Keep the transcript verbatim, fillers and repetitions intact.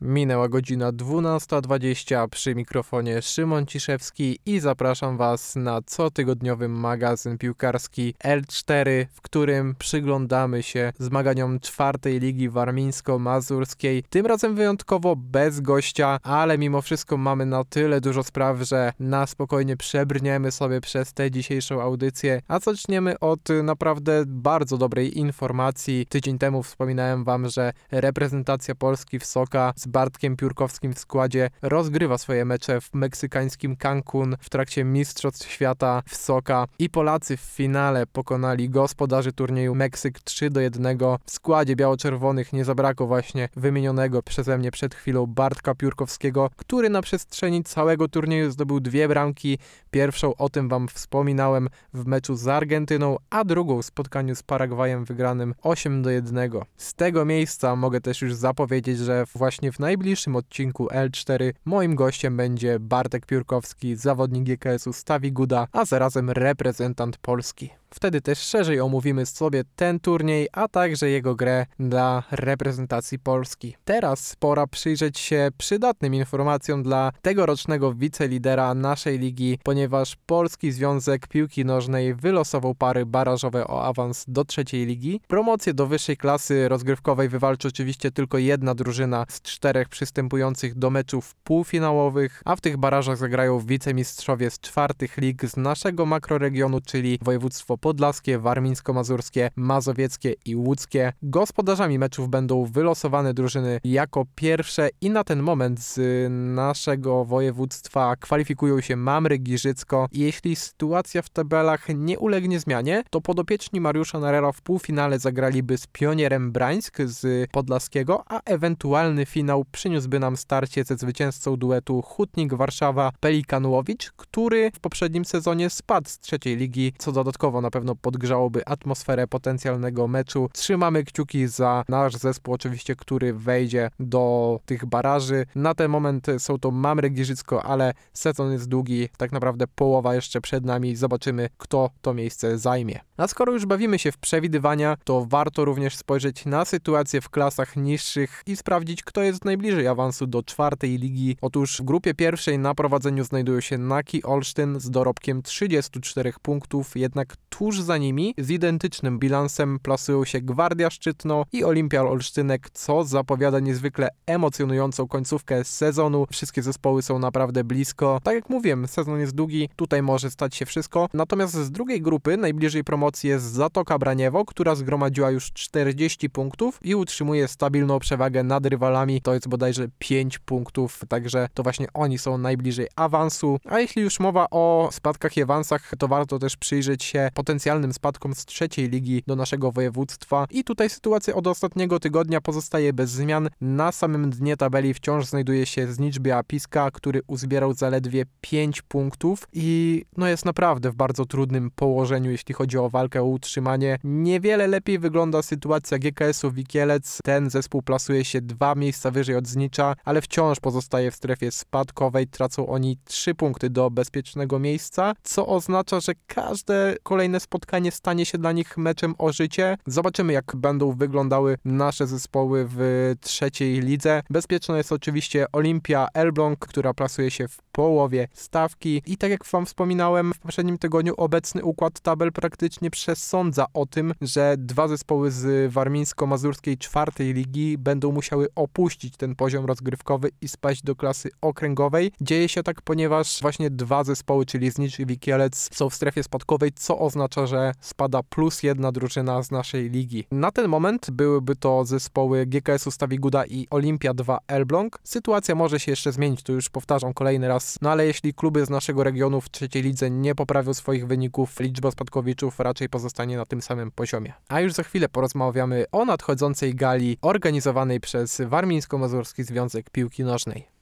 Minęła godzina dwunasta dwadzieścia, przy mikrofonie Szymon Ciszewski i zapraszam Was na cotygodniowy magazyn piłkarski L cztery, w którym przyglądamy się zmaganiom czwartej ligi warmińsko-mazurskiej. Tym razem wyjątkowo bez gościa, ale mimo wszystko mamy na tyle dużo spraw, że na spokojnie przebrniemy sobie przez tę dzisiejszą audycję, a zaczniemy od naprawdę bardzo dobrej informacji. Tydzień temu wspominałem Wam, że reprezentacja Polski w Soka z Bartkiem Piórkowskim w składzie rozgrywa swoje mecze w meksykańskim Cancun w trakcie Mistrzostw Świata w Soka i Polacy w finale pokonali gospodarzy turnieju Meksyk trzy do jednego. W składzie biało-czerwonych nie zabrakło właśnie wymienionego przeze mnie przed chwilą Bartka Piórkowskiego, który na przestrzeni całego turnieju zdobył dwie bramki. Pierwszą, o tym Wam wspominałem, w meczu z Argentyną, a drugą w spotkaniu z Paragwajem wygranym osiem do jednego. Z tego miejsca mogę też już zapowiedzieć, że właśnie w najbliższym odcinku L cztery moim gościem będzie Bartek Piórkowski, zawodnik G K S-u Stawi Guda, a zarazem reprezentant Polski. Wtedy też szerzej omówimy sobie ten turniej, a także jego grę dla reprezentacji Polski. Teraz pora przyjrzeć się przydatnym informacjom dla tegorocznego wicelidera naszej ligi, ponieważ Polski Związek Piłki Nożnej wylosował pary barażowe o awans do trzeciej ligi. Promocję do wyższej klasy rozgrywkowej wywalczy oczywiście tylko jedna drużyna z czterech przystępujących do meczów półfinałowych, a w tych barażach zagrają wicemistrzowie z czwartych lig z naszego makroregionu, czyli województwo podlaskie, warmińsko-mazurskie, mazowieckie i łódzkie. Gospodarzami meczów będą wylosowane drużyny jako pierwsze i na ten moment z naszego województwa kwalifikują się Mamry, Giżycko. I jeśli sytuacja w tabelach nie ulegnie zmianie, to podopieczni Mariusza Narera w półfinale zagraliby z Pionierem Brańsk z podlaskiego, a ewentualny finał przyniósłby nam starcie ze zwycięzcą duetu Hutnik Warszawa Pelikan-Łowicz, który w poprzednim sezonie spadł z trzeciej ligi, co dodatkowo na pewno podgrzałoby atmosferę potencjalnego meczu. Trzymamy kciuki za nasz zespół oczywiście, który wejdzie do tych baraży. Na ten moment są to Mamry, Giżycko, ale sezon jest długi, tak naprawdę połowa jeszcze przed nami. Zobaczymy, kto to miejsce zajmie. A skoro już bawimy się w przewidywania, to warto również spojrzeć na sytuację w klasach niższych i sprawdzić, kto jest najbliżej awansu do czwartej ligi. Otóż w grupie pierwszej na prowadzeniu znajdują się Naki Olsztyn z dorobkiem trzydziestu czterech punktów, jednak tuż za nimi z identycznym bilansem plasują się Gwardia Szczytno i Olimpia Olsztynek, co zapowiada niezwykle emocjonującą końcówkę sezonu. Wszystkie zespoły są naprawdę blisko. Tak jak mówiłem, sezon jest długi, tutaj może stać się wszystko. Natomiast z drugiej grupy najbliżej promocji jest Zatoka Braniewo, która zgromadziła już czterdzieści punktów i utrzymuje stabilną przewagę nad rywalami. To jest bodajże pięć punktów, także to właśnie oni są najbliżej awansu. A jeśli już mowa o spadkach i awansach, to warto też przyjrzeć się potencjalnym spadkom z trzeciej ligi do naszego województwa. I tutaj sytuacja od ostatniego tygodnia pozostaje bez zmian. Na samym dnie tabeli wciąż znajduje się Znicz Biała-Piska, który uzbierał zaledwie pięć punktów i no jest naprawdę w bardzo trudnym położeniu, jeśli chodzi o walkę o utrzymanie. Niewiele lepiej wygląda sytuacja G K S-u Wikielec. Ten zespół plasuje się dwa miejsca wyżej od Znicza, ale wciąż pozostaje w strefie spadkowej. Tracą oni trzy punkty do bezpiecznego miejsca, co oznacza, że każde kolejne spotkanie stanie się dla nich meczem o życie. Zobaczymy, jak będą wyglądały nasze zespoły w trzeciej lidze. Bezpieczna jest oczywiście Olimpia Elbląg, która plasuje się w połowie stawki i tak jak Wam wspominałem w poprzednim tygodniu, obecny układ tabel praktycznie przesądza o tym, że dwa zespoły z warmińsko-mazurskiej czwartej ligi będą musiały opuścić ten poziom rozgrywkowy i spaść do klasy okręgowej. Dzieje się tak, ponieważ właśnie dwa zespoły, czyli Znicz i Wikielec, są w strefie spadkowej, co oznacza, że spada plus jedna drużyna z naszej ligi. Na ten moment byłyby to zespoły G K S-u Stawi Guda i Olimpia dwa Elbląg. Sytuacja może się jeszcze zmienić, to już powtarzam kolejny raz, no ale jeśli kluby z naszego regionu w trzeciej lidze nie poprawią swoich wyników, liczba spadkowiczów raczej pozostanie na tym samym poziomie. A już za chwilę porozmawiamy o nadchodzącej gali organizowanej przez Warmińsko-Mazurski Związek Piłki Nożnej.